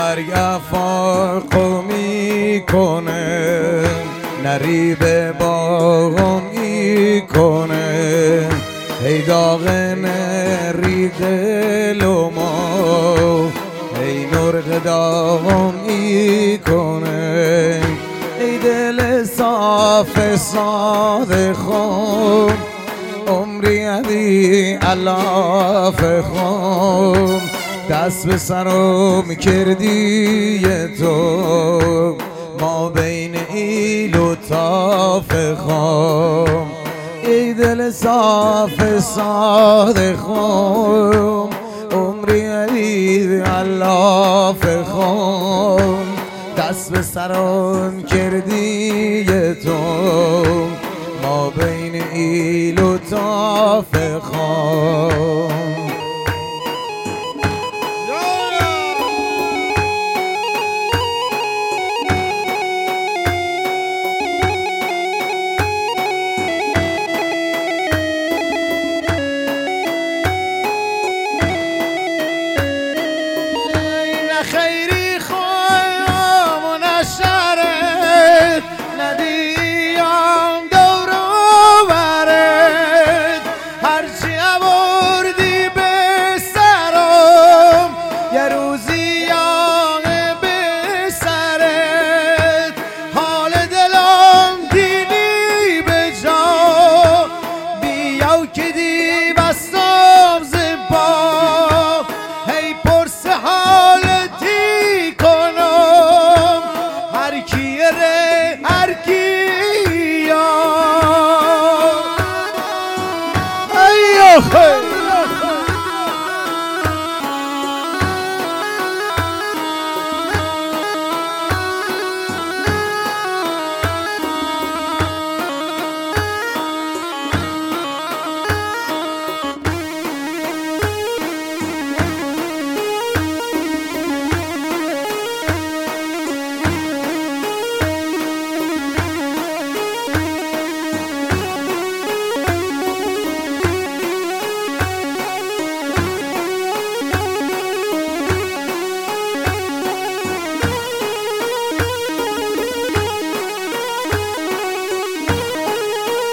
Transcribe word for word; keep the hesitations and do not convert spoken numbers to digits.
برگ افاق میکنه، نری به باغ میکنه، ای داغ نری دل و ما، ای نور داغ میکنه، ای دل صاف صادقم، عمری علی علاف خم، دست به سرم کردی تو، ما بین ایل و تاف خم، ای دل صاف صادقم، عمری علی علاف خم، دست به سرم کردی تو، ما بین ایل و تاف خم. خیری خواهم و نشرت، ندیم دور و برت، هرچی آوردی به سرم، یه روزی یانه به سرت، حال دلم دیدی به جا، بیاو که دی بستم زبا، هی پرس حالتی کنم، هر کیه ره هر کیا، ای آخه